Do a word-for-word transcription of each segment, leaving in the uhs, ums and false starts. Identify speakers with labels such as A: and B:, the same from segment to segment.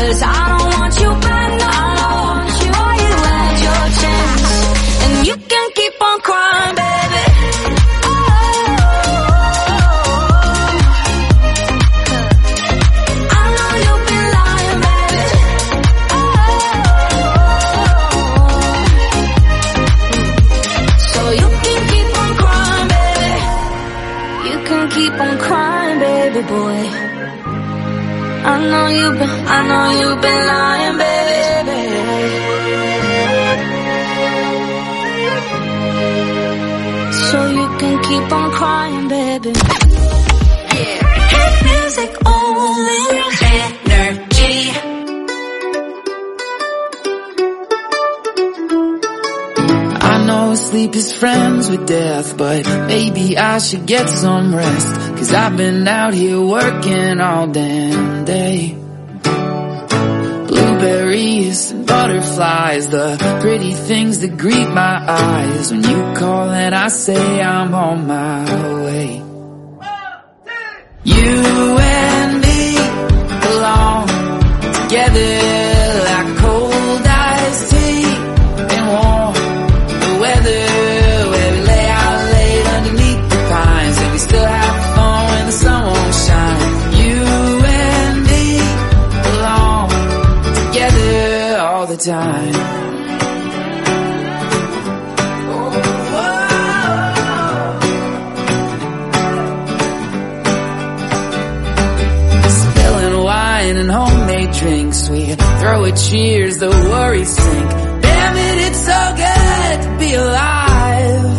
A: 'cause I don't want you back, no. Before you had your chance, and you can keep on crying, baby. I know you've been lying, baby. So you can keep on crying, baby. You can keep on crying, baby boy. I know you've been, I know you've been lying, baby. So you can keep on crying, baby. Yeah. Hit music only. Energy.
B: I know sleep is friends with death, but maybe I should get some rest, 'cause I've been out here working all damn day. Blueberries and butterflies, the pretty things that greet my eyes when you call and I say I'm on my way. You and me belong together like cold iced tea and warm weather, where we lay out late underneath the pines, and we still have fun when the sun won't shine. You and me belong together all the time. Spilling wine and homemade drinks, we throw a cheers, the worries sink. Damn it, it's so good to be alive.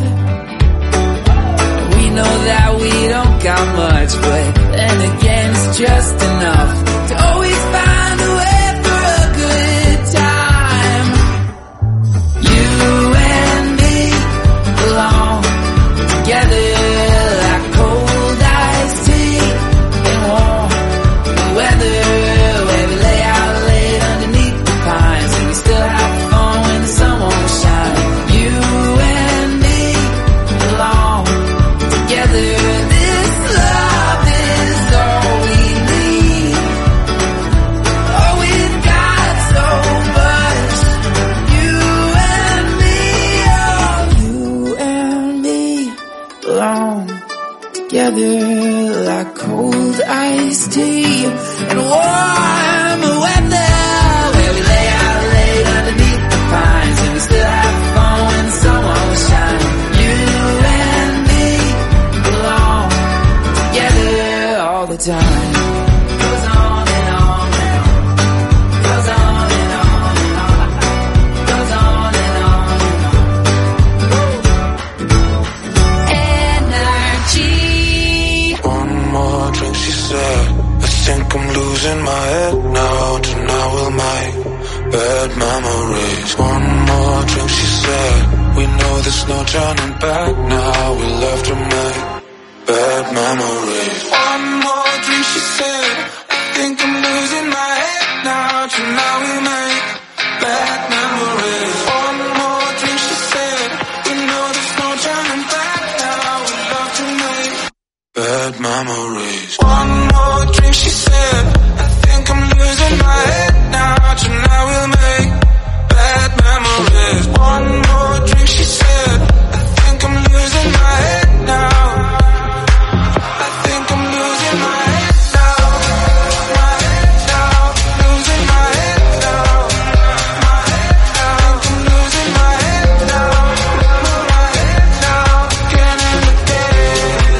B: We know that we don't got much, but then again it's just enough to always find a way for a good time. You and me belong together like cold iced tea and warm weather, where we lay out late underneath the pines, and we still have fun when the sun won't shine. You and me belong together. This love is all we need. Oh, we've got so much. You and me, oh, you and me belong together like cold iced tea and warm weather, where we lay out late underneath the pines, and we still have fun when the sun won't shine. You and me belong together all the time. Goes on and on and on. Goes on and on and on. Goes on and on and on. Energy.
C: One more drink, she said. I think I'm losing my head now. Tonight we'll make bad memories. One more drink, she said. We know there's no turning back now. We'll have to make bad memories. One more drink, she said. I think I'm losing my head now. Tonight we'll make bad memories. One more drink, she said. We know there's no turning back now. We'll have to make bad memories. One more drink, she said. I think I'm losing my head now. Tonight we'll make bad memories. One more drink, she said. I think I'm losing my head now. I think I'm losing my head now. My head now. Losing my head now. My head now. I think I'm losing my head now. My head now. Again and again.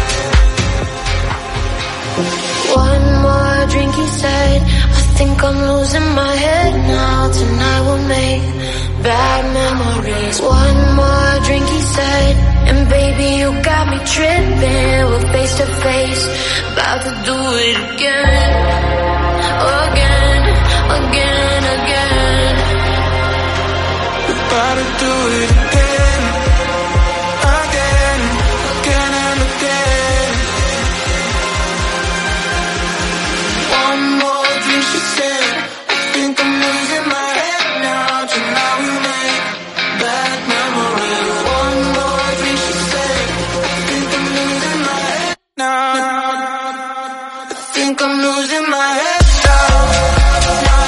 A: One more drink, he said. I think I'm losing my head now. Tonight we'll make bad memories. One more drink, he said. And baby, you got me tripping. We're face to face, about to do it again. Again, again, again.
C: We're about to do it again. Again, again and again. One more drink, she said. I think I'm losing my head now. Tonight we make bad memories. One more drink, she said. I think I'm losing my head now. I think I'm losing my head now. My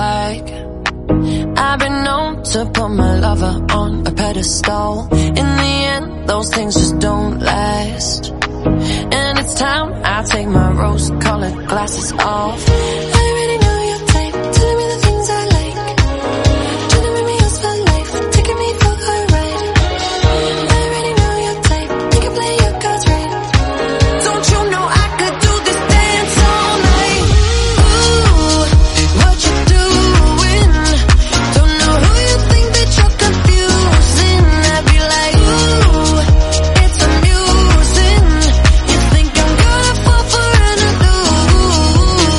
A: like. I've been known to put my lover on a pedestal. In the end, those things just don't last. And it's time I take my rose-colored glasses off. I already know your type, telling me the things I like. Trying to make me yours for life, taking me for a ride. I already know your type, you can play your cards right. Don't you know I could do this dance all night? Ooh, what you doing? Don't know who you think that you're confusing. I'd be like, ooh, it's amusing. You think I'm gonna fall for an illusion.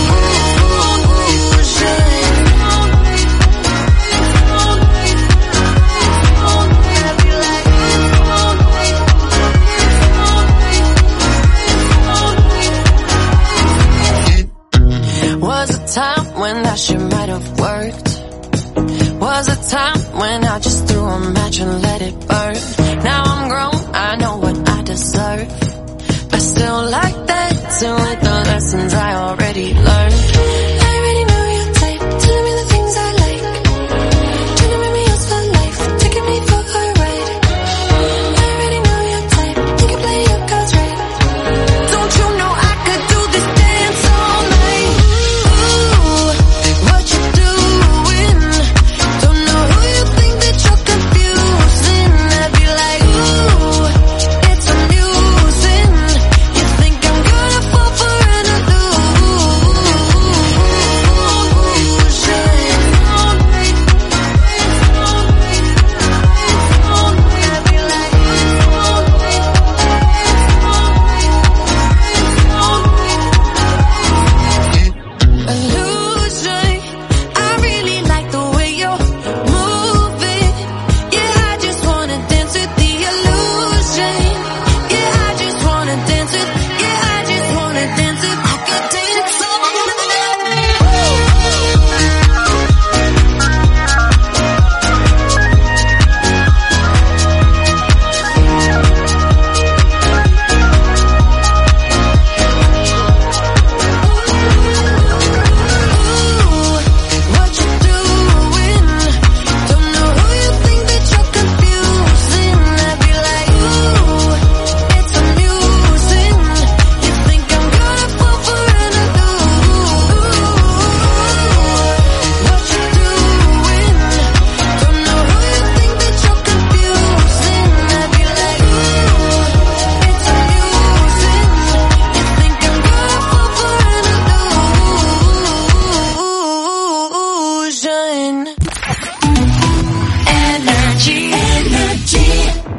A: I'd be like, was a time when that shit might have worked. Was a time when I just threw a match and let it burn. Now I'm grown, I know what I deserve. I still like dancing with the lessons I already learned. I already know your type, telling me the things I like. Trying to make me yours for life, taking me for a ride. I already know your type, you can play your cards right. Don't you know I could do this dance all night? Ooh, what you doing? Don't know who you think that you're confusing. I'd be like, ooh, it's amusing. You think I'm gonna fall for an illusion. I really like the way you're moving. Yeah, I just wanna dance with the illusion. Yeah, I just wanna dance with. Yeah, I just wanna dance with. I could dance all night. What you doing? Don't know who you think that you're confusing. I'd be like, ooh, it's amusing. You think I'm gonna fall for an illusion. What you doing? Don't know who you think that you're confusing. I'd be like, ooh, it's amusing. You think I'm gonna fall for an illusion. Energy, energy.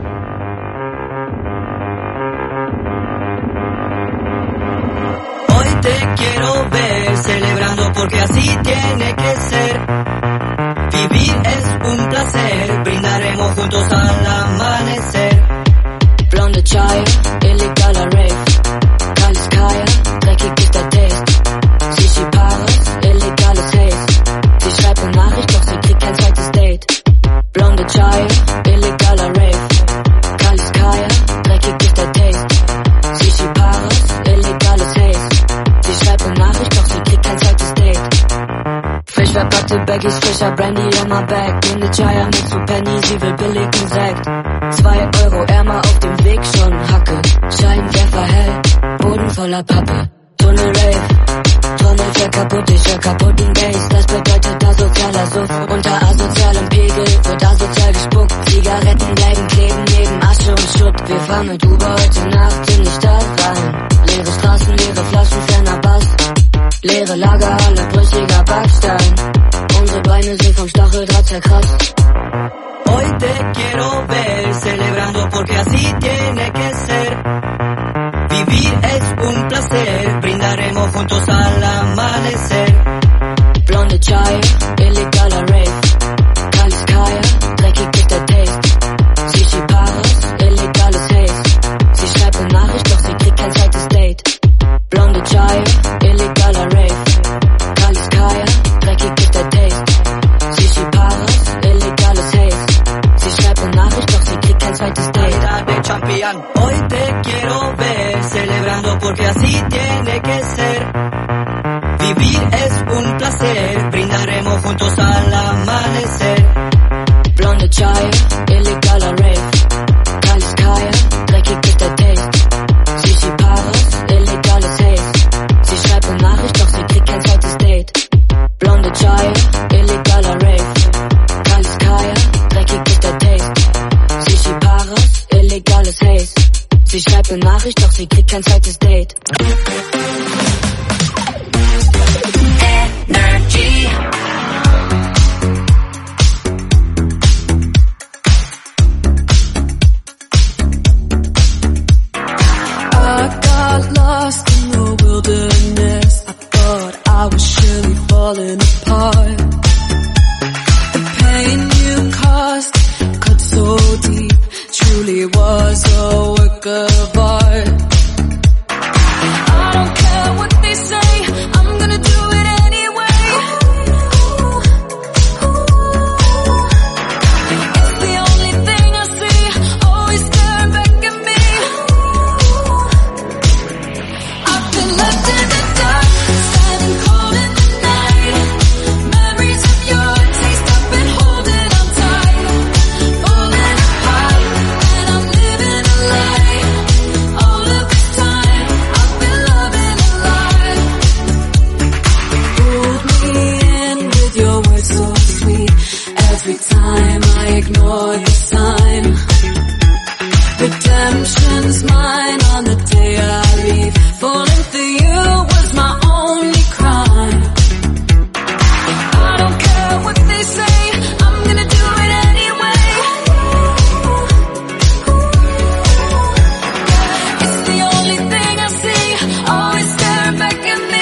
D: Hoy te quiero ver celebrando porque así tiene que ser. Vivir es un placer, brindaremos juntos al amanecer.
E: Blonde Chai, illegaler Rave. Kaliskaya, dreckig ist der Taste. Shishi Paris, illegales Haze. Sie schreibt eine Nachricht, doch sie kriegt kein zweites Date. Blonde Chai, illegaler Rave. Kaliskaya, dreckig ist der Taste. Shishi Paris, illegales Haze. Sie schreibt eine Nachricht, doch sie kriegt kein zweites Date. Frisch verpackte Baggies, frischer Brandy on my back. Blinde Chaya mit zu Penny, sie will billigen Sekt. Zwei Euro Ärmer auf dem Weg, schon Hacke. Scheinwerfer hell, Boden voller Pappe. Tunnel Rave, Tunnel für kaputt, ich hör kaputten Bass. Das bedeutet asozialer Suff. Unter asozialem Pegel wird asozial gespuckt. Zigaretten bleiben kleben neben Asche und Schutt. Wir fahren mit Uber heute Nacht in die Stadt rein. Leere Straßen, leere Flaschen, ferner Bass. Leere Lagerhalle, brüchiger Backstein. Unsere Beine sind vom Stacheldraht zerkratzt.
D: Hoy te quiero ver celebrando porque así tiene que ser. Vivir es un placer, brindaremos juntos al amanecer.
E: Blonde Chai, illegaler Rave. Kaliskaya, dreckig ist der Taste. Shishi Paris, illegales Haze. Sie schreibt eine Nachricht, doch sie kriegt kein zweites Date. Blonde Chai, illegaler Rave. Kaliskaya, dreckig ist der Taste. Shishi Paris, illegales Haze. Sie schreibt eine Nachricht, doch sie kriegt kein zweites Date.
D: De champion. Hoy te quiero ver celebrando porque así tiene que ser. Vivir es un placer, brindaremos brindaremos juntos al amanecer.
E: Blonde Chaya, illegaler Rave. Kalles Kaya, dreckig ist der Taste. Shishi Paras, illegales Haze. Sie schreibt eine Nachricht, doch sie kriegt kein zweites Date. Blonde Chaya, illegaler Rave. Kalles Kaya, dreckig ist der Taste. Shishi Paras, illegales Haze. Sie schreibt eine Nachricht, doch sie kriegt kein zweites Date. Energy.
B: I got lost in the wilderness. I thought I was surely falling apart. The pain you caused cut so deep, truly was a work of art. I don't care what they say, I'm gonna do it anyway. It's the only thing I see, always staring back at me. I've been left in the dark, standing cold in the night. Memories of your taste, I've been holding on tight. Falling apart, and I'm living a lie. All of this time, I've been loving a lie. Pulled me in with your words so sweet. Every time I ignore the sign. Redemption's mine on the day I leave. Falling for you was my only crime. I don't care what they say, I'm gonna do it anyway. It's the only thing I see, always staring back at me.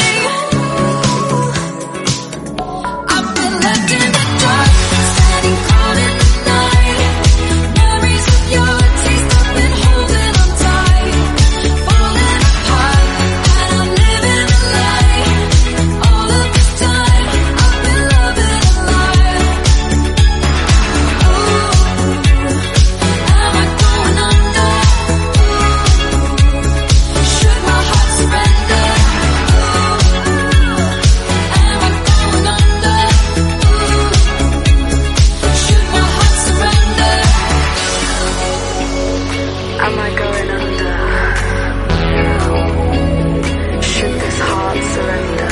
B: I've been left in the dark, standing cold in the night. Memories of your taste, I've been holding on tight. Falling apart, and I'm living a lie. All of this time, I've been loving a lie. Ooh, am I going under? Ooh, should my heart surrender? Ooh, am I going under? Ooh, should my heart surrender? Am I going under? Should this heart surrender?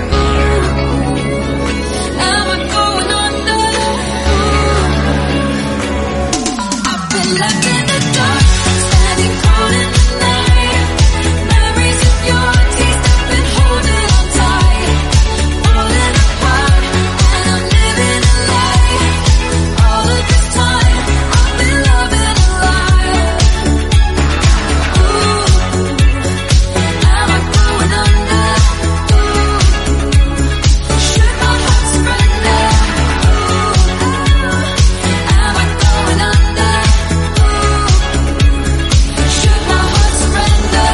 B: Am I going under? I've been left in the dark, standing cold in the night. Memories of your taste, I've been holding on tight. Falling apart, and I'm living a lie. All of this time, I've been loving a lie. Ooh, am I going under? Ooh, should my heart surrender? Ooh, am I going under? Ooh, should my heart surrender?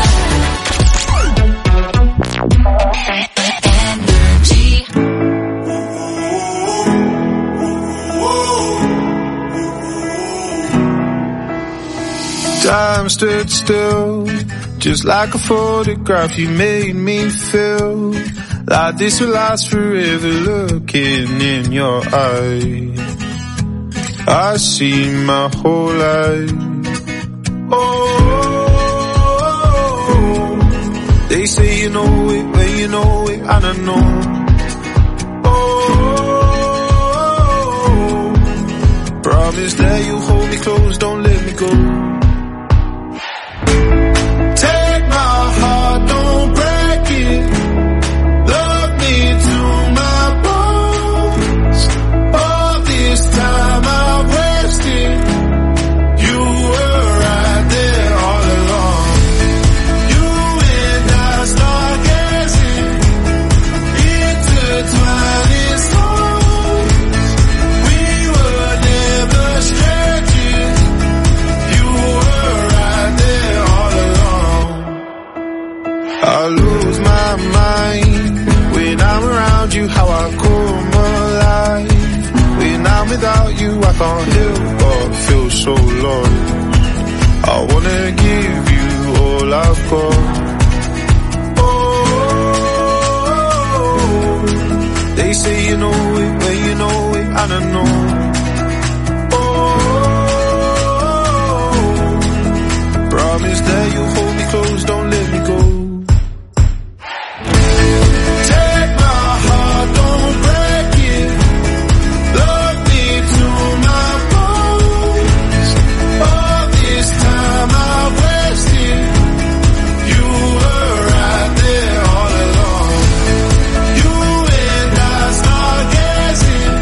B: Energy.
C: Time stood still, just like a photograph. You made me feel like this will last forever. Looking in your eyes, I see my whole life. Oh, they say you know it when you know it, and I know. Oh, promise that you'll hold me close, don't let me go. Take my heart, don't break it. Love me to my bones. All this time I've wasted. You were right there all along. You and I start gazing, intertwining souls. We were never strangers. You were right there all along. I lose my mind when I'm around you, how I come alive. When I'm without you, I can't help but feel so lost. I wanna give you all I've got. Oh, they They say you know it, well you know it, and I know. Oh, promise that you'll hold me close, don't let me go. Take my heart, don't break it. Love me to my bones. All this time I've wasted. You were right there all along. You and I start guessing,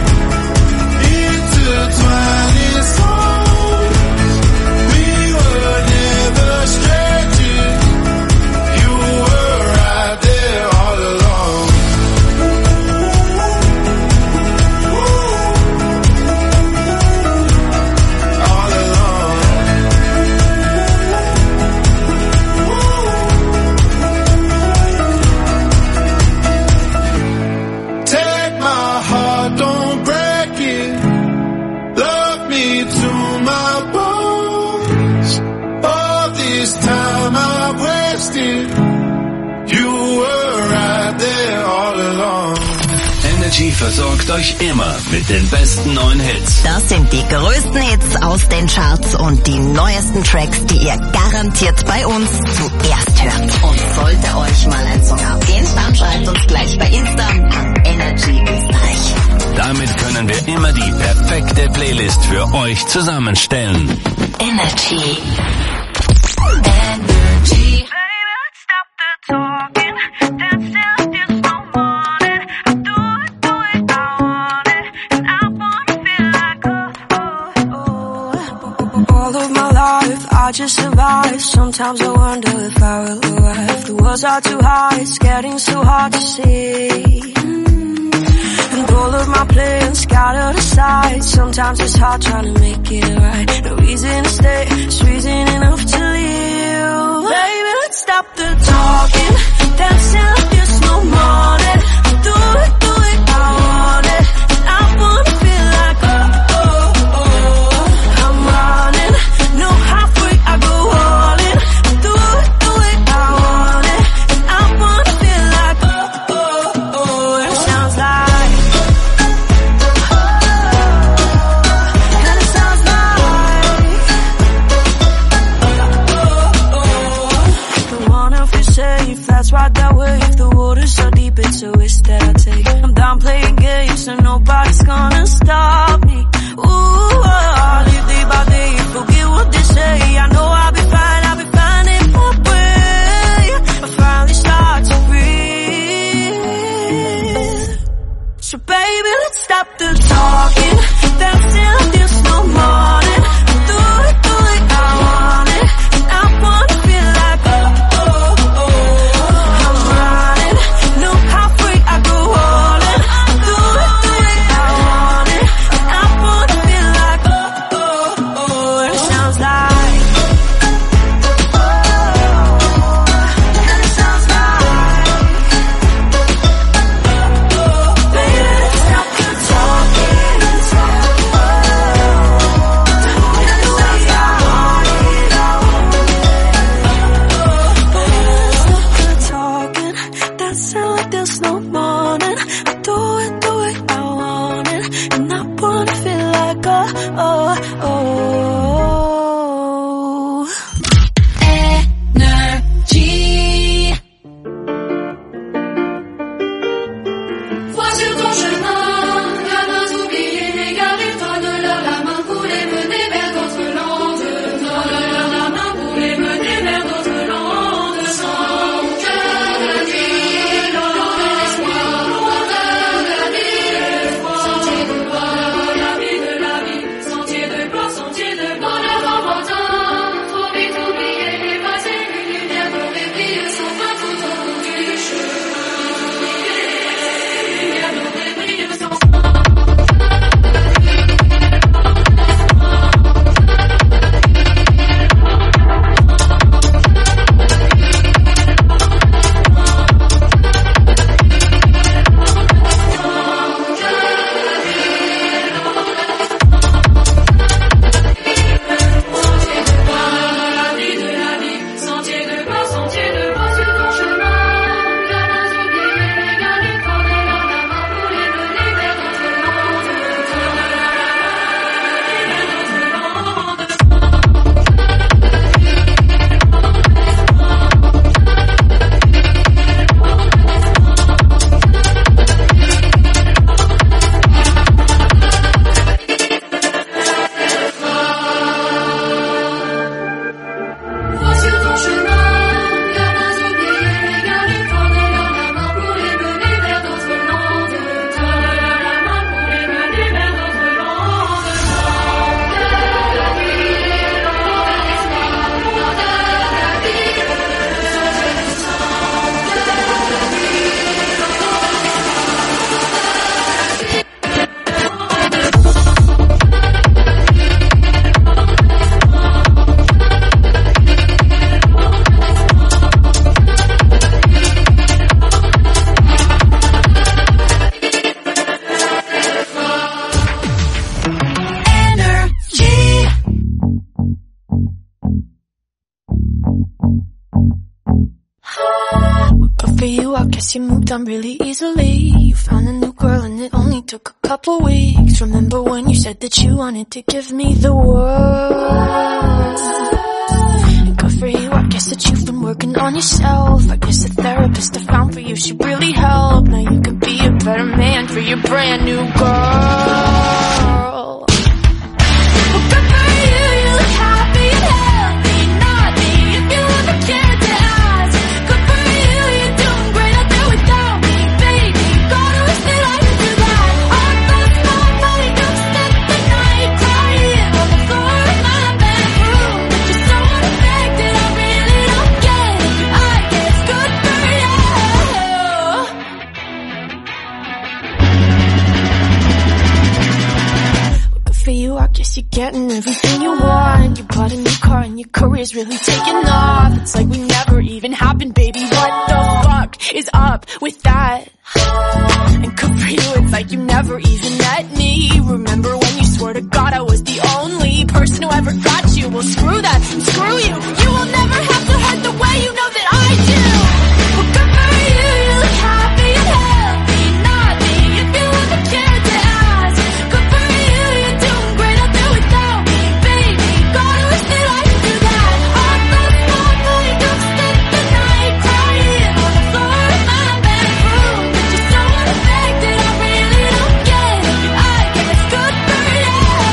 C: intertwining souls. We were never strangers. You were right there all along. All along. Take my heart, don't break it. Love me to my bones. All this time I've wasted. You were right there all along.
F: Energy versorgt euch immer mit den besten neuen Hits.
G: Das sind die größten Hits aus den Charts und die neuesten Tracks, die ihr garantiert bei uns zuerst hört. Und sollte euch mal ein Song abgehen, dann schreibt uns gleich bei Insta an Energy Österreich.
F: Damit können wir immer die perfekte Playlist für euch zusammenstellen.
G: Energy.
A: Energy.
H: All of my life, I just survive. Sometimes I wonder if I will arrive. The walls are too high, it's getting so hard to see. And all of my plans scattered aside. Sometimes it's hard trying to make it right. No reason to stay, it's reason enough to leave. Baby, let's stop the talking, dancing like there's no morning. Do it, do it, I want it. I wanna feel like oh, oh, oh. I'm running, no halfway, I go all in. Do it, do it, I want it. I wanna feel like oh, oh, oh. And it sounds like and it sounds like oh, oh. Don't wanna feel safe, that's right that way. If the water's so deep, it's a risk that I take. I'm done playing games, so nobody's gonna stop me. Ooh, oh, I live day by day, forget what they say. I know I'll be fine, I'll be fine in my way. I finally start to breathe. So baby, let's stop the talking, dancing like there's no morning. Do it, do it, I want it. I wanna feel like oh, oh, oh. I'm running, no halfway, I go all in. Do it, do it, I want it. I wanna feel like oh, oh, oh. And it sounds like oh, and it sounds like oh, baby, let's stop the talking. Talking, that sound like there's no morning. I do it, do it, I want it. And I wanna feel like oh, oh, oh.
A: Energy. Vois sur ton chemin, gamins oubliés, garde-toi de leur la main pour les mener vers d'autres landes. Donne-leur la main pour les mener vers d'autres landes. Sans cœur de vie, loin de l'espoir, loin de la vie, sentier de gloire, la vie de la vie, sentier de gloire.
H: guess you moved on really easily. You found a new girl and it only took a couple weeks. Remember when you said that you wanted to give me the world? And good for you, I guess that you've been working on yourself. I guess the therapist I found for you should really help. Now you can be a better man for your brand new girl. Well, good for you, you look happy and healthy. Not me, if you ever cared to ask. Good for you, you're doing great out there without me, baby. Gotta wish that I could do that. I lost my mind, don't spend the night crying on the floor of my bedroom. But you're so unaffected, I really don't get it. I guess good for you. Good for you, I guess you're getting everything you want. You bought a new car and your career's really taking off. It's like we never even happened, baby. What the fuck is up with that? And good for you, it's like you never even met me. Remember when you swore to God I was the only person who ever got you? Well, screw that, and screw you. You will never have to hurt the way you know that I do. Well, good for you, you look happy and healthy. Not me, if you ever cared to ask. Good for you, you're doing great out there without me, baby. Gotta wish that I could do that. I lost my mind, don't spend the night crying on the floor of my bedroom. But you're so unaffected, I really don't get it. I guess good for you.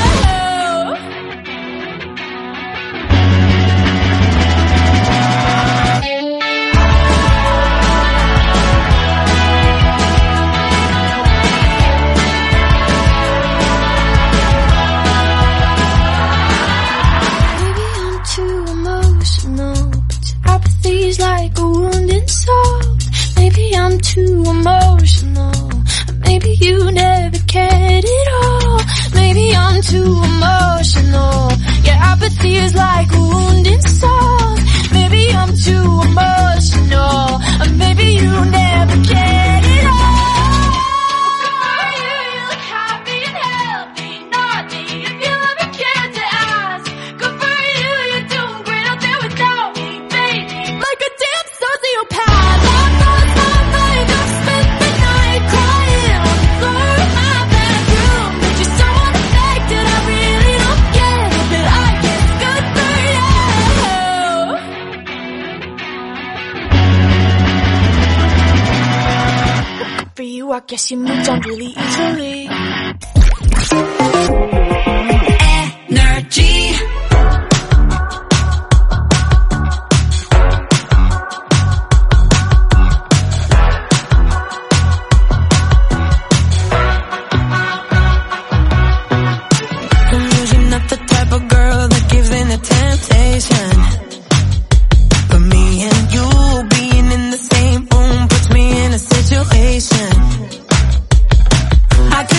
H: Maybe I'm too emotional, but your apathy's like a wounded soul. Maybe I'm too emotional, maybe you never cared at all. Maybe I'm too emotional, your apathy is like a wounded soul. Maybe I'm too emotional, maybe you never cared at all. Good for you, you look happy and healthy. Not me, if you ever cared to ask. Good for you, you're doing great out there without me, baby. Like a damn sociopath. I lost my mind, don't spend the night crying on the floor of my bedroom. But you're so unaffected, I really don't get it. But I guess good for you. Good for you, I guess you moved on really easily.
B: Energy.
H: I'm usually not the type of girl that gives in to temptation, but me and you being in the same room puts me in a situation. I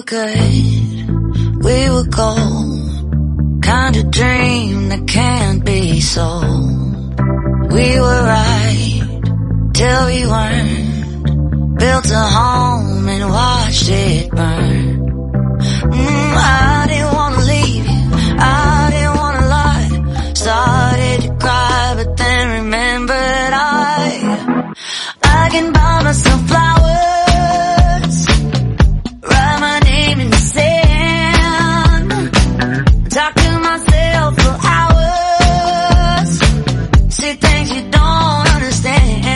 A: good, we were gold, kind of dream that can't be sold. We were right till we weren't, built a home and watched it burn. Mm, I didn't wanna leave you, I didn't wanna lie, started to cry but then remembered I, I can buy myself flowers, write my name in the sand, talk to myself for hours, say things you don't understand.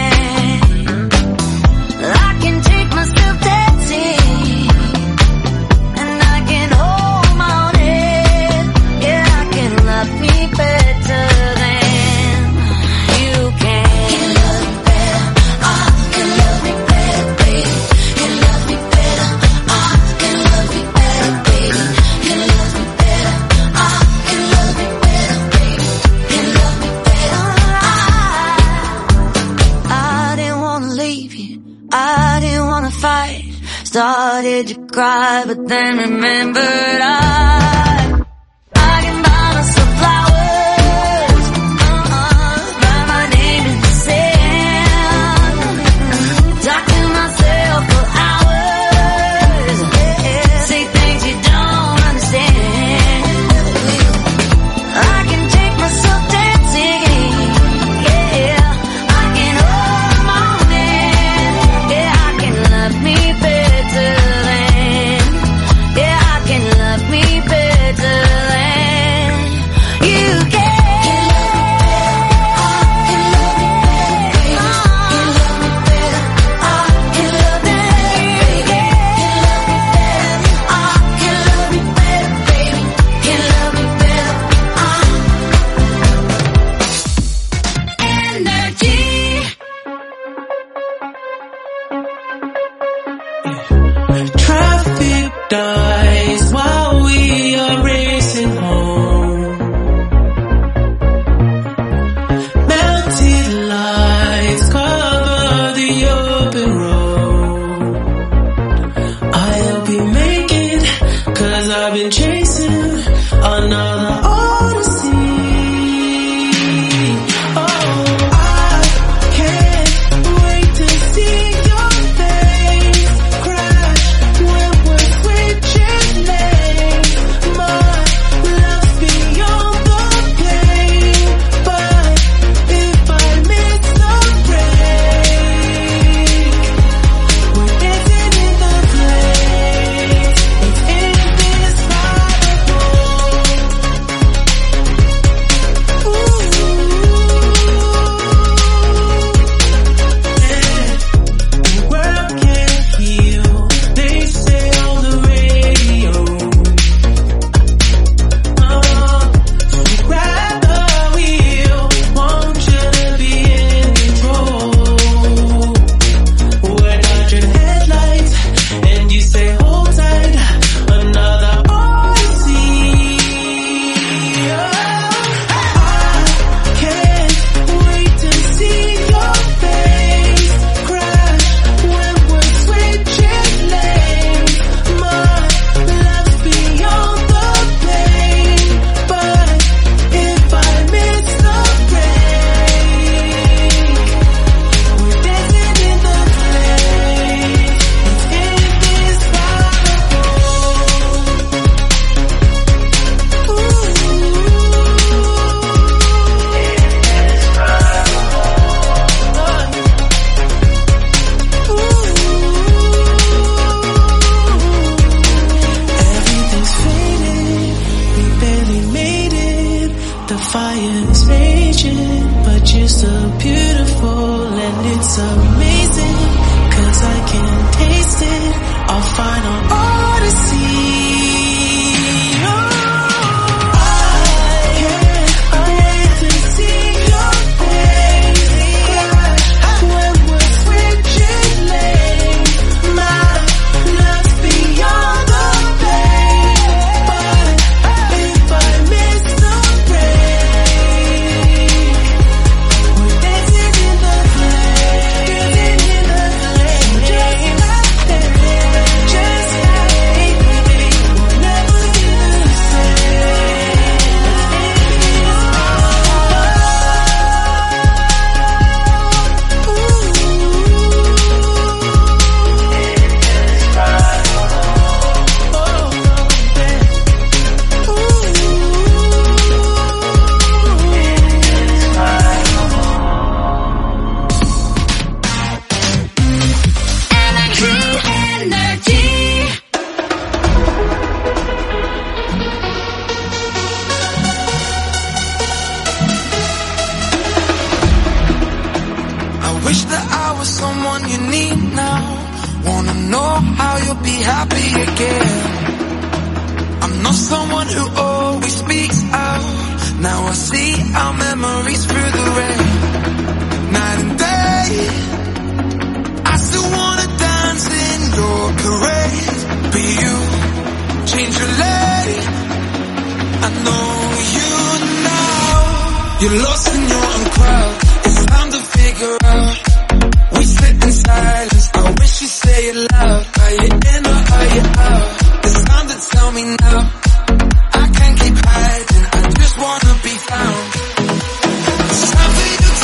A: I can take myself dancing, and I can hold my own head. Yeah, I can love me better than you can. Can love me better, I can love me better, baby. Can love me better, I can love me better, baby. Can love me better, I can love me better, baby. Can love me better, I, I didn't wanna leave you, I didn't wanna fight. Started to cry, but then remembered I, I can buy myself flowers, uh-uh, write my name in the sand, talk to myself for hours, yeah, say things you don't understand. I can take myself dancing, yeah, I can hold my own hand, yeah, I can love me better than, yeah, I can love me better than you can. Can love me better, I can love me better, baby. Can love me better, I can love me better, baby. Can love me better, I. Energy.
I: Traffic dies while we are racing home. Melted lights cover the open road. I'll be making, cause I've been chasing another odyssey. Oh, I can't wait to see your face crash when we're switching lanes. My love's beyond the pain, but if I miss the break, we're dancing in the place. It's indescribable.
C: Wish that I was someone you need now. Wanna know how you'll be happy again. I'm not someone who always speaks out. Now I see our memories through the rain. Night and day, I still wanna dance in your parade. But you change your lane. I know you now. You're lost in your own crowd. It's time to figure out. We sit in silence. I wish you say it loud. Are you in or are you out? It's time to tell me now. I can't keep hiding. I just wanna be found. It's time for you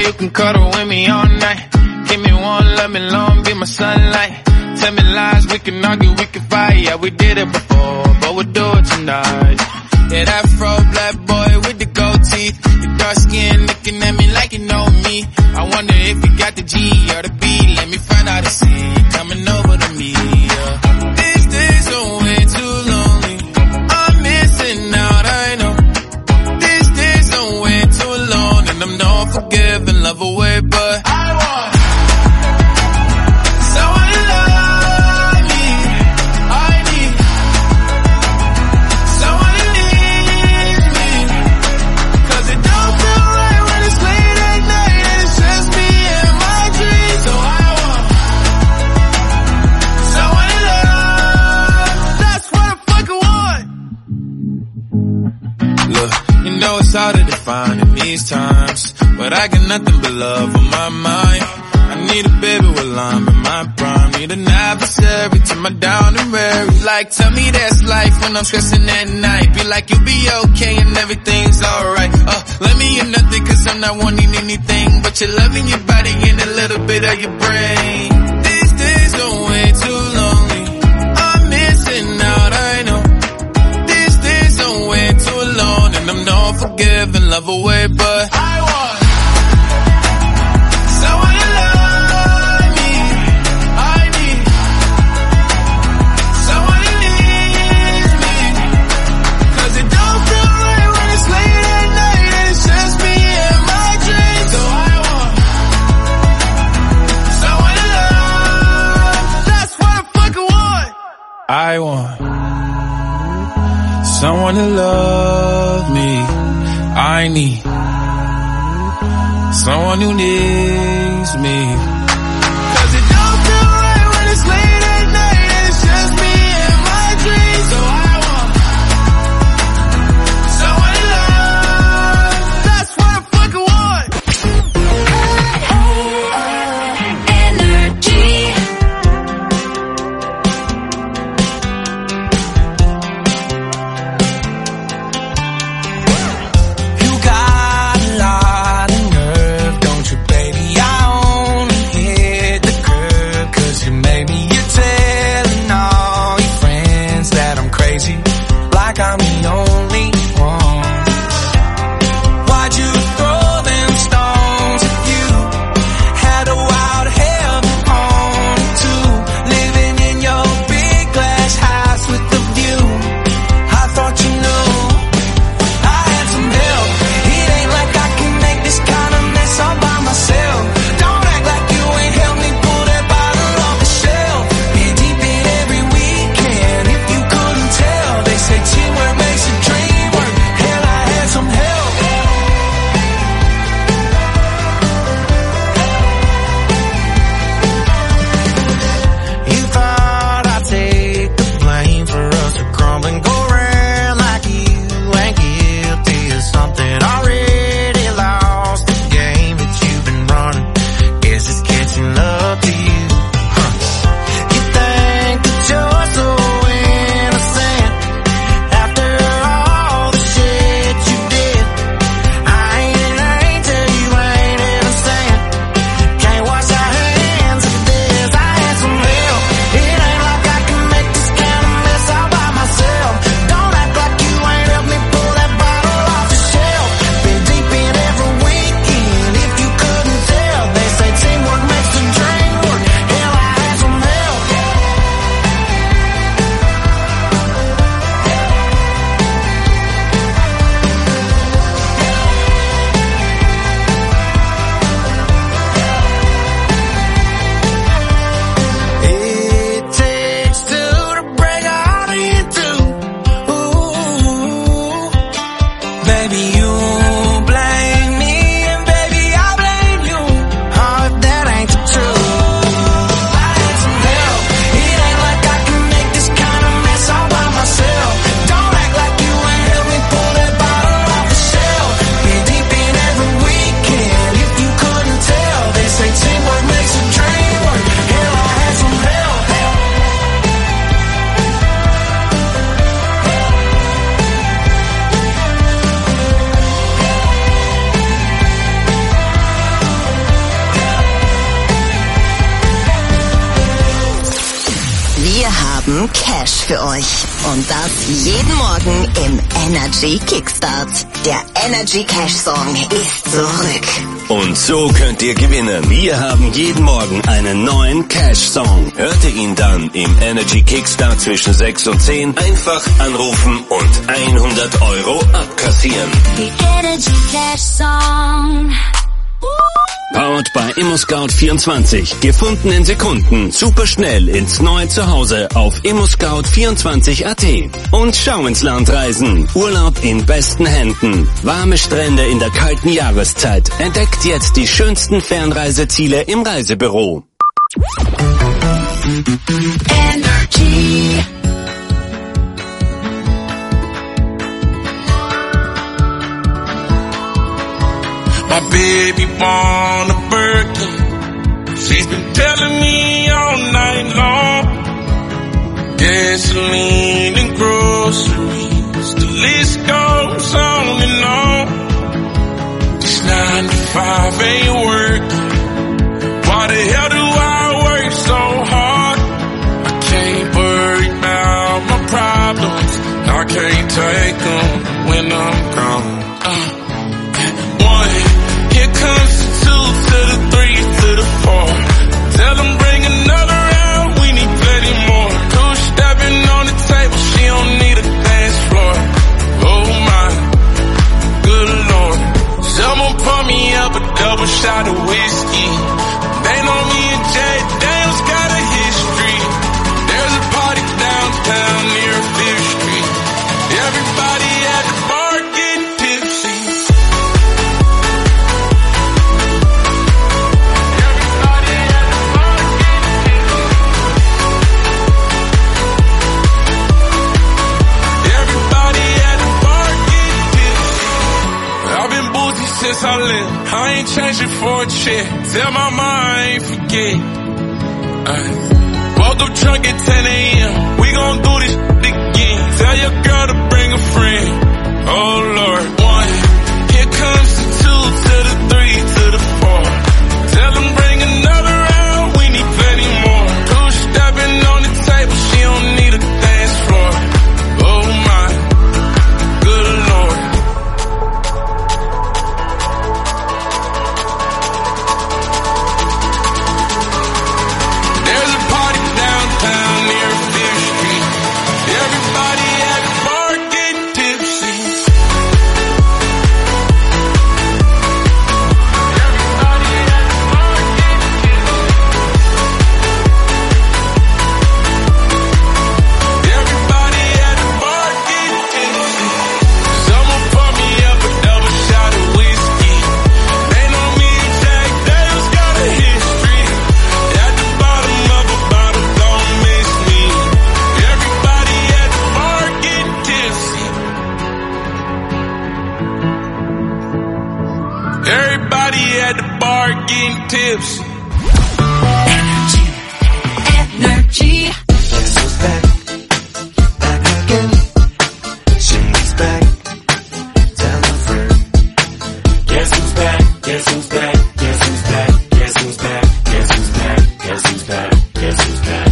J: you can cuddle with me all night. Give me one, love me long, be my sunlight. Tell me lies, we can argue, we can fight. Yeah, we did it before, but we'll do it tonight. Yeah, that fro black boy with the gold teeth. Your dark skin looking at me like you know me. I wonder if you got the G or the B. Let me find out and see you coming over to me. Yeah. These days are way too lonely. I'm missing out, I know. These days are way too alone, and I'm not forgiving, love away, but I want someone to love me. I need someone who needs me. Cause it don't feel right when it's late at night and it's just me and my dreams. So I want someone to love. That's what I fucking want. Look, you know it's hard to define in these times, but I got nothing but love on my mind. I need a baby while I'm in my prime. Need an adversary to my down and weary. Like, tell me that's life when I'm stressing at night. Be like, you'll be okay and everything's alright. Uh, let me in nothing cause I'm not wanting anything but your love in your body and a little bit of your brain. These days are way too lonely. I'm missing out, I know. These days are way too alone, and I'm not forgiving, love away, but I want someone to love me. I need someone who needs me. Cause it don't feel right when it's late at night and it's just me and my dreams. So I want someone to love. That's what I fucking want. I want someone to love me. I need someone who needs me. Cause it don't feel right when it's late at night and it's just me and my dreams. So I want someone to love. That's what I fucking want.
A: Energy.
I: You got a lot of nerve, don't you, baby? I only hit the curb 'cause you made me. You're telling all your friends that I'm crazy, like I'm the only one. Why'd you throw them stones if you had a wild heaven on too? Living in your big glass house with the view. I thought you knew I had some help. It ain't like I can make this kind of mess all by myself. Don't act like you ain't helped me pull that bottle off the shelf. Been deep in every weekend, if you couldn't tell. They say teamwork makes the dream work. Hell, I had some help. You thought I'd take the blame for us to crumble and go around like you ain't guilty of something already lost. The game that you've been running, guess it's catching up to you. Huh. You think that you're so innocent after all the shit you did. I ain't an angel, you ain't innocent. Can't wash our hands of this. I had some help. It ain't like I can make this kind of mess all by myself. Don't act like you ain't helped me pull that bottle off the shelf. Been deep in every weekend, if you couldn't tell. They say teamwork makes the dream work. Hell, I had some help. It takes two to break a heart in two. Ooh, baby, you blame me and baby I blame you. Oh, if that ain't the truth. I had some help. It ain't like I can make this kind of mess all by myself. Don't act like you ain't helped me pull that bottle off the shelf. Been deep in every weekend, if you couldn't tell. They say teamwork makes the dream work. Hell, I had some help.
G: haben Cash für euch. Und das jeden Morgen im Energy Kickstart. Der Energy Cash Song ist zurück.
F: Und so könnt ihr gewinnen. Wir haben jeden Morgen einen neuen Cash-Song. Hört ihr ihn dann im Energy Kickstart zwischen sechs und zehn, einfach anrufen und hundert Euro abkassieren.
A: The Energy Cash Song.
F: Powered bei ImmoScout vierundzwanzig. Gefunden in Sekunden. Super schnell ins neue Zuhause auf immoscout vierundzwanzig Punkt at. Und schau ins Land reisen. Urlaub in besten Händen. Warme Strände in der kalten Jahreszeit. Entdeckt jetzt die schönsten Fernreiseziele im Reisebüro.
A: Energy.
J: My baby want a Birkin. She's been telling me all night long. Gasoline and groceries, the list goes on and on. This nine to five ain't working. Why the hell do I work so hard? I can't worry about my problems. I can't take them when I'm gone. Uh, one. Here comes the two to the three to the four. Tell them bring another round, we need plenty more. Two stepping on the table, she don't need a dance floor. Oh my, good lord. Someone pour me up a double shot of whiskey. They know me and Jay Daniels got a history. There's a party downtown near Fifth Street. Everybody at the bar getting tipsy. Since I left, I ain't changing for a check. Tell my mom I ain't forget. Uh, woke up drunk at ten a.m. We gon' do this again. Tell your girl to bring a friend. Oh Lord, one. Here comes the two to the three to the four. Tell them bring another round. We need plenty more. Two stepping on the table. She don't need a dance floor. Oh my, good Lord. Tips.
A: Energy, energy.
I: Guess who's back? Back again. She's back. Tell a friend. Guess who's back? Guess who's back? Guess who's back? Guess who's back? Guess who's back? Guess who's back? Guess who's back?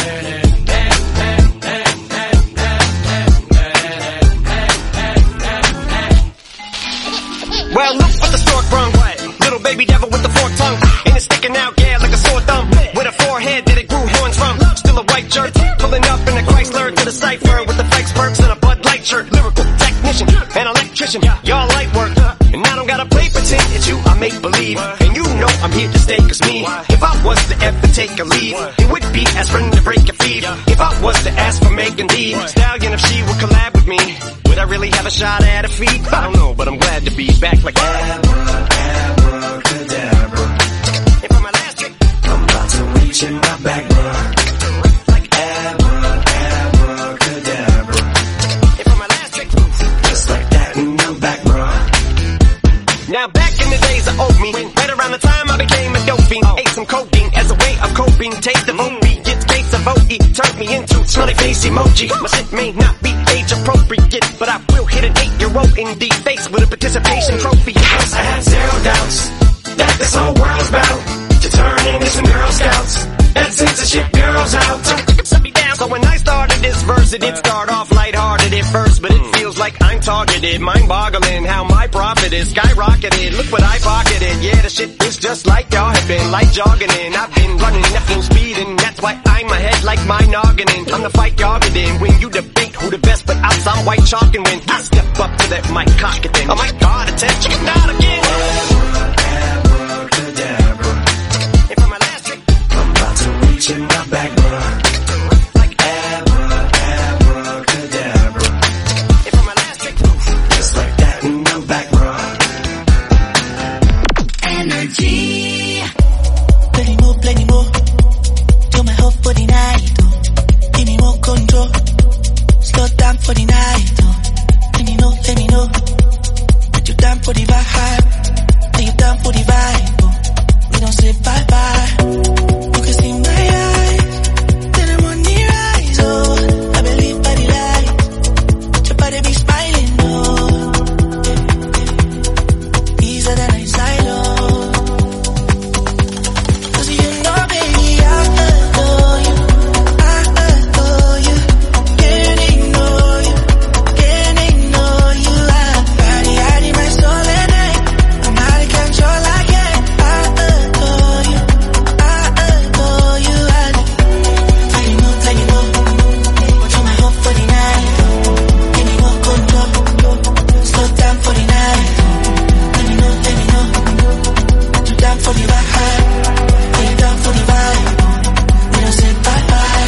K: Well, look what the stork brung. Little baby devil with the forked tongue. And it's sticking out, yeah, like a sore thumb. With a forehead that it grew horns from. Still a white shirt, pulling up in a Chrysler to the cipher with the fake perks and a Bud Light shirt. Lyrical technician, an electrician, y'all light work. And I don't gotta play pretend, it's you I make believe. And you know I'm here to stay, cause me, if I was to ever take a leave, it would be aspirin to break a feed. If I was to ask for Megan D Stallion, if she would collab with me, would I really have a shot at her feet? I don't know, but I'm glad to be back like Abra, Abracadabra. And for my last trick, I'm about to reach in my back, bruh. Like Abra, Abracadabra. And for my last trick, just like that, and I'm back, bruh. Now back in the days of old me, right around the time I became a dope fiend, ate some codeine as a way of coping. Taste of opiates, case of O E turned me into smiley face emoji. My shit may not be age appropriate, but I will hit an eight-year-old in the face with a participation trophy. I have zero doubts that this whole world's about to turn into some Girl Scouts and censorship girls out. Shut me down, so when I start It did start off lighthearted at first, but it feels like I'm targeted. Mind-boggling how my profit is skyrocketed. Look what I pocketed. Yeah, the shit is just like y'all have been. Like jogging in, I've been running at full speed, and that's why I'm ahead like my noggin in. Time to fight y'all in. When you debate who the best, but I'm some white chalk, and when I step up to that mic cock it thing, oh my god, attention, chicken out again. Abracadabra. And for my last trick, I'm about to reach in my back, bro. Like abra, abracadabra. And for my last trick, just like that, and I'm back, bro. Energy.
L: Plenty more, plenty more. Do my whole body night, oh. Give me more control. Slow down for the night, oh. Let me know, let me know. Put you down for the vibe. Lay you down for the vibe, oh. We don't say bye bye. You can see my eyes. Then I'm on the rise, oh. I believe by the light. Your body be smiling, oh. Easier than I silo. Cause you know, baby, I adore you. I adore you. Can't ignore you. Can't ignore you. I body, hiding my soul at night. I'm out of control, I can't. I adore you. I adore you. I do. Let me know, let me know. What's on my hope for the night? Give me more control. Slow down for the night. Let me know, let me know. Put you down for the vibe. Lay you down for the vibe. We don't say bye bye.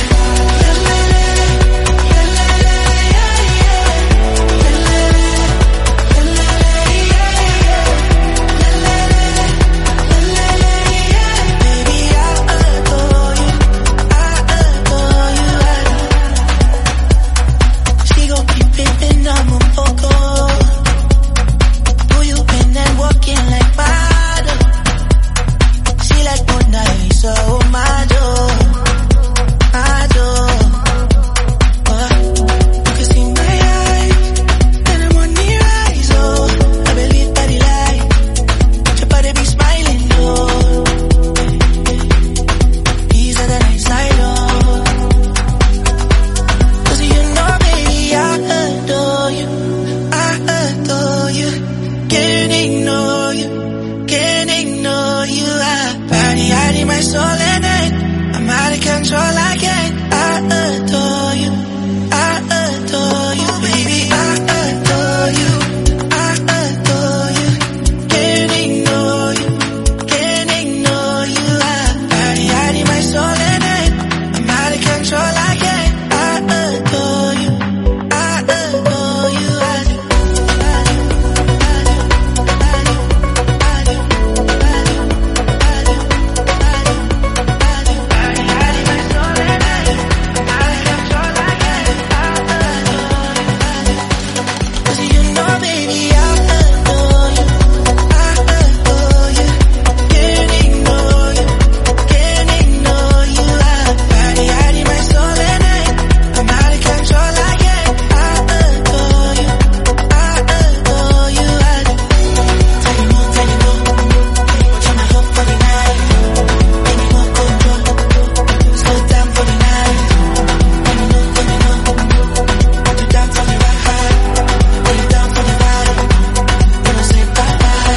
L: Baby, I adore you. I adore you. She gon' keep it I'm a poco. Who you been and walking like Prada? She like Mona Lisa, oh my door, my door. Uh, you can see my eyes, and I'm on the rise, oh. I believe by the light, your body be smiling, oh. Easier than I silo. Cause you know, baby, I adore you. I adore you. Can't ignore you. Can't ignore you. I body hiding my soul at night. I'm out of control, I can't. I adore you. I adore you, baby. I adore you. I adore you. Can't ignore you. Can't ignore you. I body hiding my soul at night. I'm out of control, I can't. I adore you. I adore you. I do. Cause you know, baby, I adore you. I adore you. Can't ignore you. Can't ignore you. I body hiding my soul at night. I'm out of control, I can't. I adore you. I adore you. I do. Tell you more, tell you more. What's on my hook for the night? Give me more control. Slow down for the night. Let me know, let me know. Put you down for the vibe. Lay you down for the vibe. We don't say bye bye.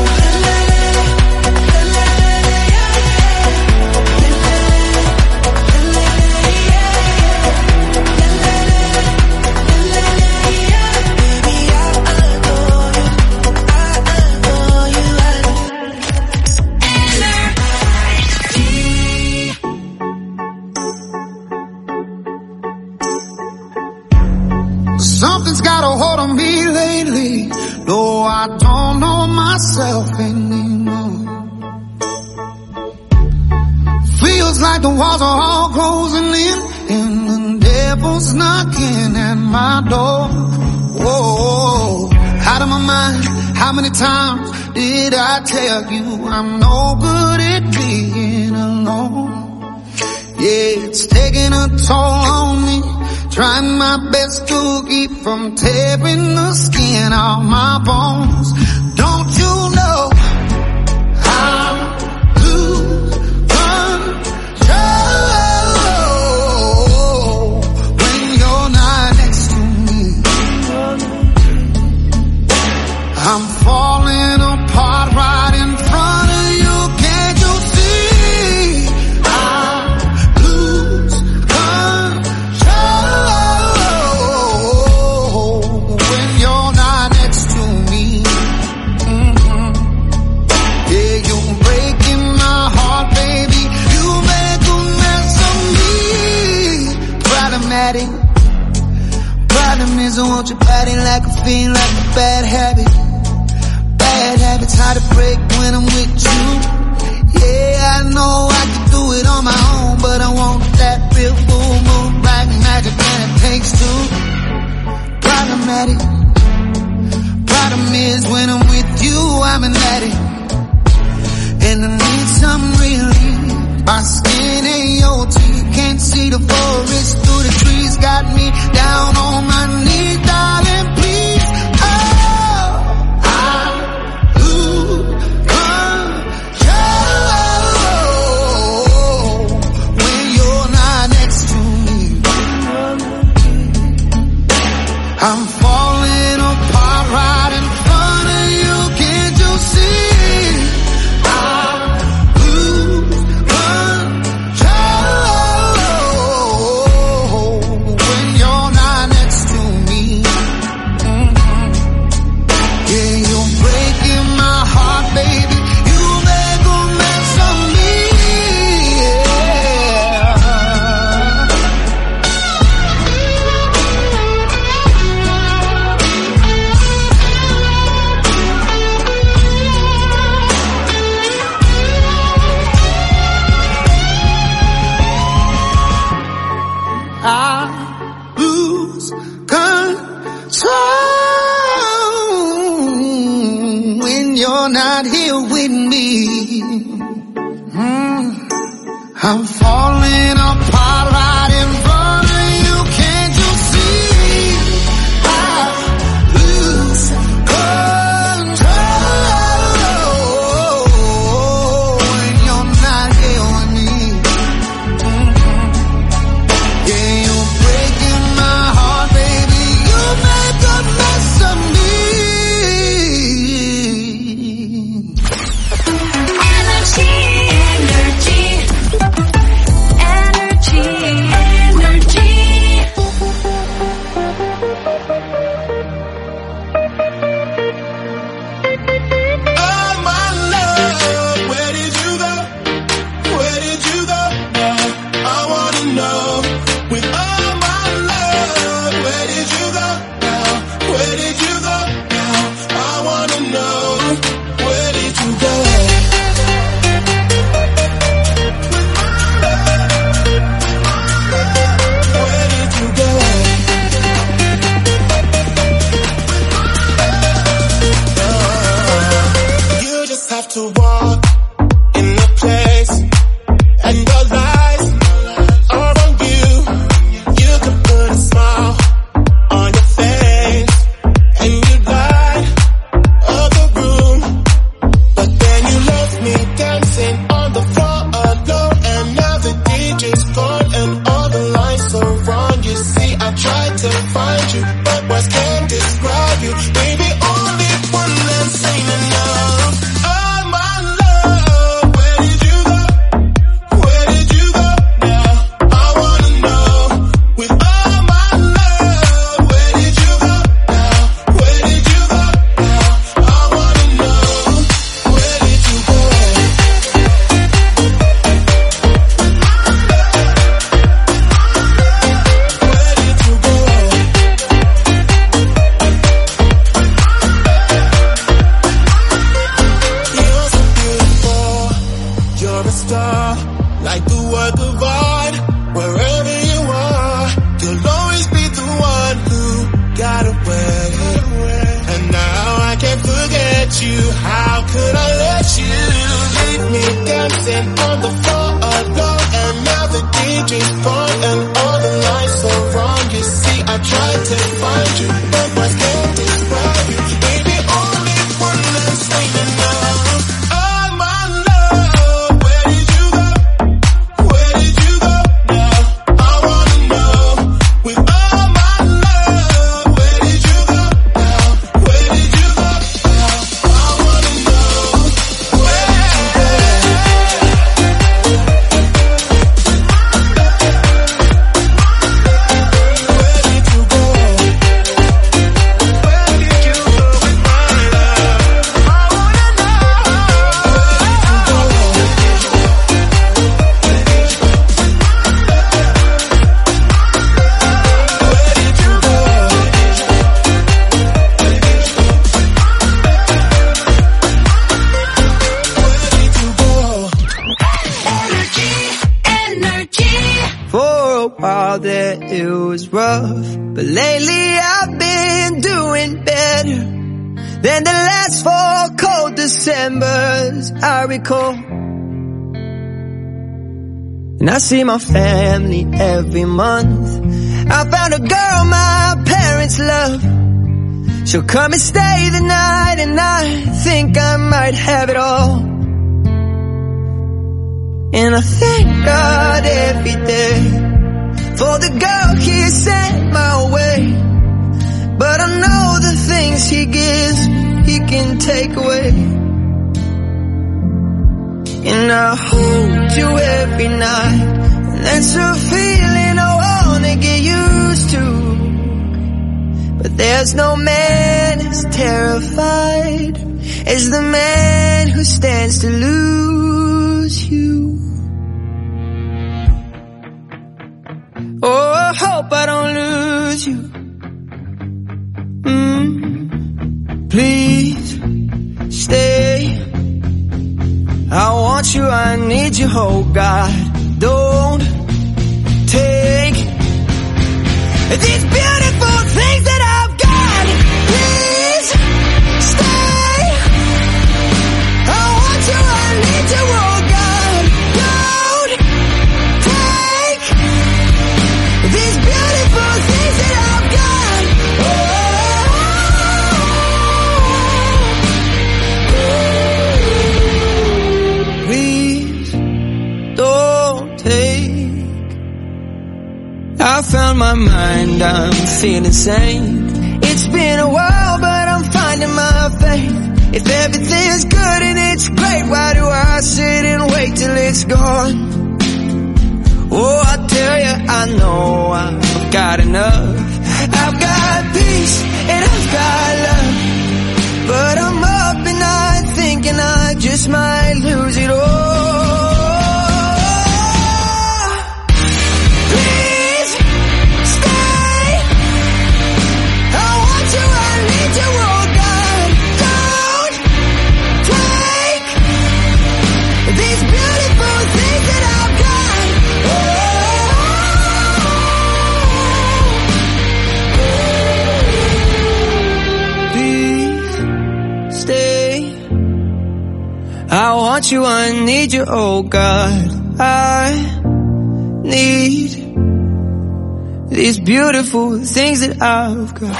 L: Baby, I adore you. I adore you. I do.
I: Something's got a hold on me lately. No, I don't know myself anymore. Feels like the walls are all closing in, and the devil's knocking at my door. Whoa, out of my mind. How many times did I tell you I'm no good at being alone? Yeah, it's taking a toll on me. Trying my best to keep from tearing the skin off my bones. Don't you know how to control when you're not
M: falling apart right in front of you. Can't you see? I lose control when you're not next to me. Mm-hmm. Yeah, you're breaking my heart, baby. You make a mess of me. Problematic. Problem is I want your body like a fiend, like a bad habit. Bad habits hard to break when I'm with you. Yeah, I know I can do it on my own, but I want that real full moon, black magic, and it takes two. Problematic. Problem is when I'm with you, I'm an addict, and I need some relief. My skin ain't your teeth, can't see the forest through the trees. Got me down on my knees, darling, please. Oh, I lose control when you're not next to me. I'm falling apart right in front of you. Can't you see? I lose control when you're not next to me. Mm-hmm. Yeah, you're breaking my heart, baby. You make a mess of me. I lose control when you're not here with me. Mm. I'm falling apart right in front of you. Can't you see? I lose control when you're not here with me. Yeah, you're breaking my heart, baby. You make a mess of me.
A: Energy, energy, energy,
J: Oh my love, where did you go? Where did you go now? I wanna know. With all my love, where did you go now? Where did you go now? I wanna know. Where did you go? Where did you go? You just have to walk in the place, and your lies are on you. You can put a smile on your face, and you light up the room. But then you left me dancing on the floor alone, and now the D J's gone and all the lights are wrong. You see, I tried to find you, but words can't describe you. Baby, only one less ain't enough. Oh my love, where did you go? Where did you go now? I wanna know. With all my love, where did you go now? Where did you go now? I wanna know. Where did you go? Where did you go? You're so beautiful, you're a star, like a work of art. Wherever you are, you'll always be the one who got away. And now I can't forget you. How could I let you leave me dancing on the floor alone? And now the D J's gone and all the lights are wrong. You see, I tried to find you, but words can't describe you. Baby, only one less ain't enough. Oh my love, where did you go? Where did you go now? I wanna know. With all my love, where did you go now? Where did you go now?
N: while there it was rough, but lately I've been doing better than the last four cold Decembers I recall. And I see my family every month. I found a girl my parents love. She'll come and stay the night, and I think I might have it all. And I thank God every day for the girl He sent my way. But I know the things He gives, He can take away. And I hold you every night, and that's a feeling I wanna get used to. But there's no man as terrified as the man who stands to lose you. Oh, I hope I don't lose you. Mm. Please stay. I want you, I need you, oh God. Don't take these beautiful things that I've got. Please stay. I want you, I need you, oh God. Don't take these beautiful things that I've got. Oh, please don't take. I found my mind, I'm feeling sane. It's been a while, but I'm finding my faith. If everything's good and it's great, why do I sit and wait till it's gone? Oh, I tell you, I know I've got enough. I've got peace and I've got love, but I'm up and I'm thinking I just might lose it all. Please stay. I want you, I need you, oh God. Don't take these beautiful things that I've got. Please stay. I want you, I need you, oh God. I need these beautiful things that I've got.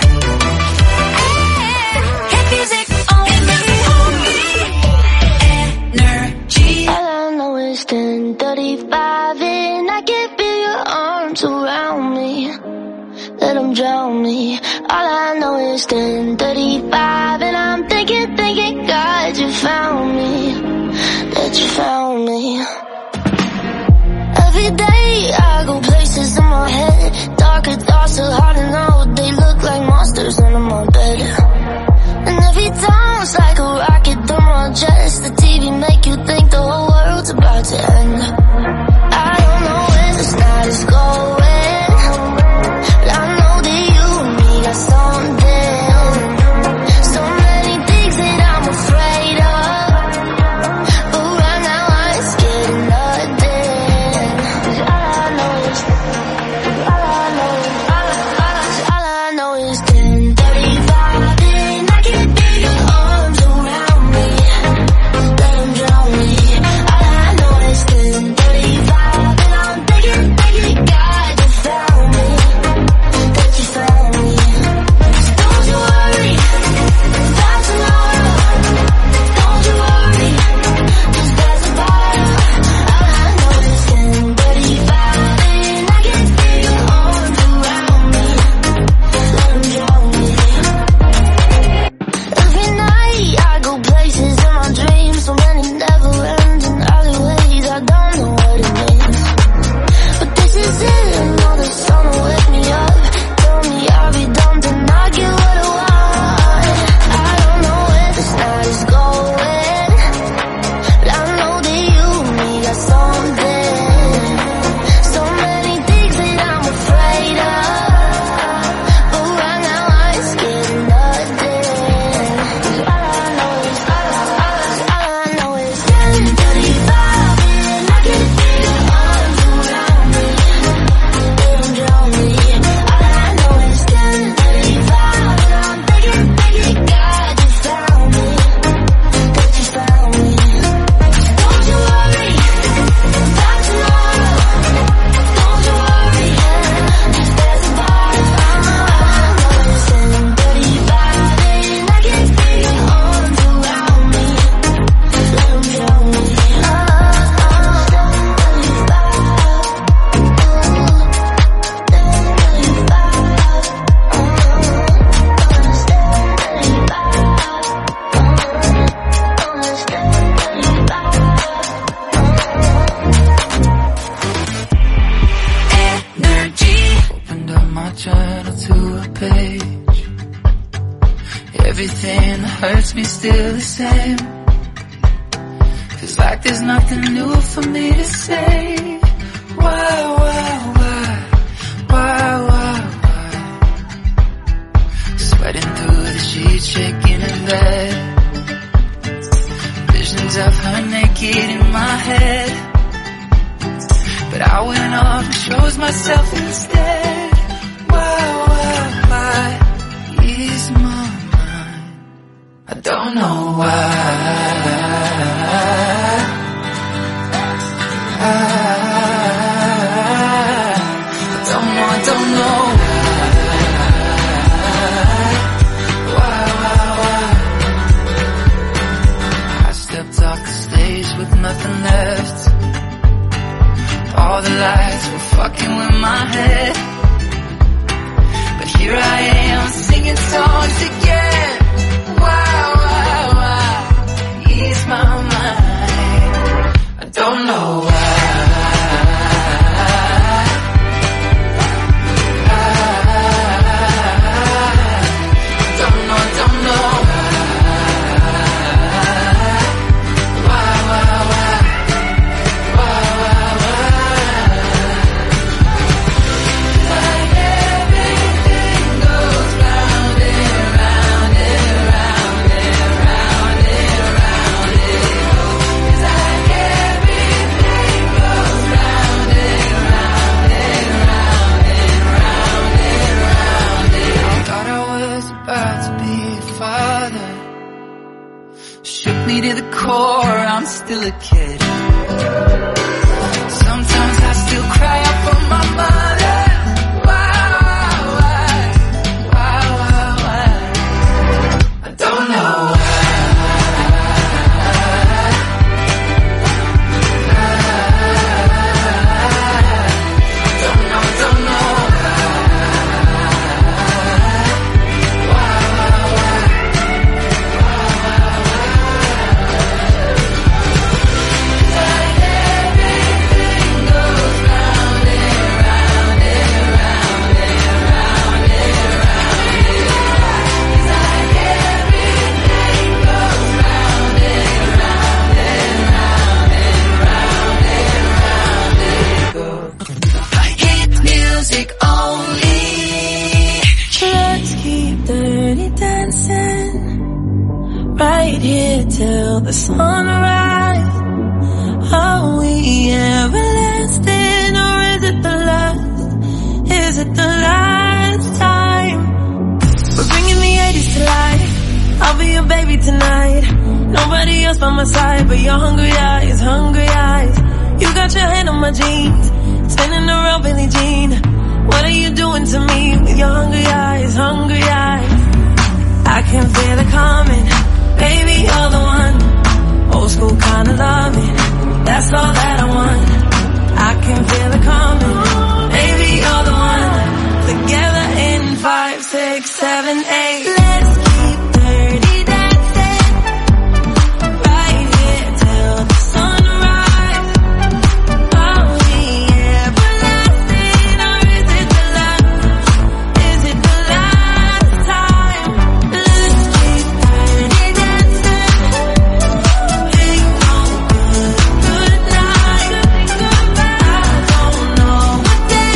A: All I know is ten thirty-five and I can feel your arms around me. Let them drown me. All I know is ten thirty-five and I'm thinking, thinking, God, you found me. That you found me. Every day I go places in my head. Darker thoughts are hard to know. They look like monsters under my bed. And every time it's like a rocket through my chest. The T V make you think the whole world's about to end. I don't know when this night is going, but I know that you and me got something. So many things that I'm afraid of, but right now I ain't scared of nothing. 'Cause all I know is, all I know is, all I, all I know is ten thirty-five and I can feel your arms around
B: me still the same. Feels like there's nothing new for me to say. Why, why, why, why, why, why? Sweating through the sheets, shaking in bed. Visions of her naked in my head. But I went off and chose myself instead. Why, why, why is my mind? I don't know why. I, I don't know, I don't know why. Why, why, why? I stepped off the stage with nothing left. All the lights were fucking with my head. But here I am singing songs again. Why, why, why ease my mind? I don't know why. I don't know, I don't know why, why, why, why, why, why? Like everything goes round and round and round and round and round and round. It's like everything goes round and round and round and round and round and I thought I was about to be a father. Shook me to the core, I'm still a kid. Sometimes I still cry out for my mother. Why, why, why, why, why? I don't know why. I don't know, I don't know why, why, why? Like everything goes round and round and round and round and round and round. It's like everything goes round and round and round and round and round and round. Hit music only.
H: Let's keep dirty dancing right here till the sunrise. Are we everlasting or is it the last? Is it the last time? We're bringing the eighties to life. I'll be your baby tonight. Nobody else by my side but your hungry eyes, hungry eyes. You got your hand on my jeans, spinning around Billie Jean. What are you doing to me with your hungry eyes, hungry eyes? I can feel it coming, baby,